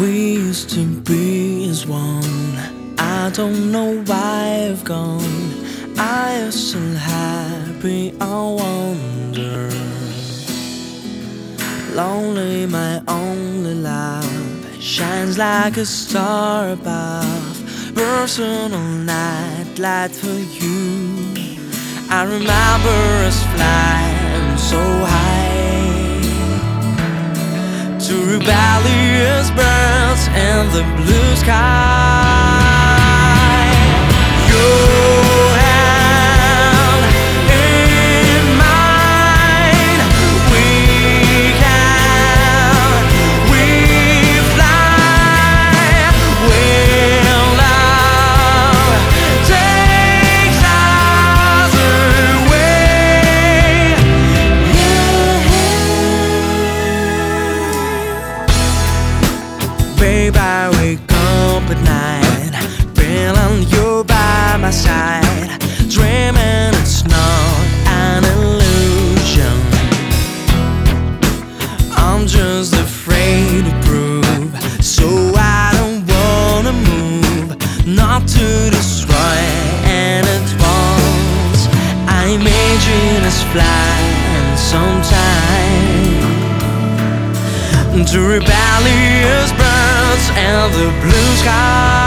we used to be as one. I don't know why I've gone. I am still happy, I wonder. Lonely, my only love shines like a star above. Personal night light for you. I remember us flying so high to rebellious birds in the blue sky. Your hand in mine, we fly where love takes us away. Babe, I wake up at night, feeling you by my side, dreaming it's not an illusion. I'm just afraid to prove, so I don't wanna move, not to destroy in advance. I imagine us flying sometime to rebellious birds and the blue sky.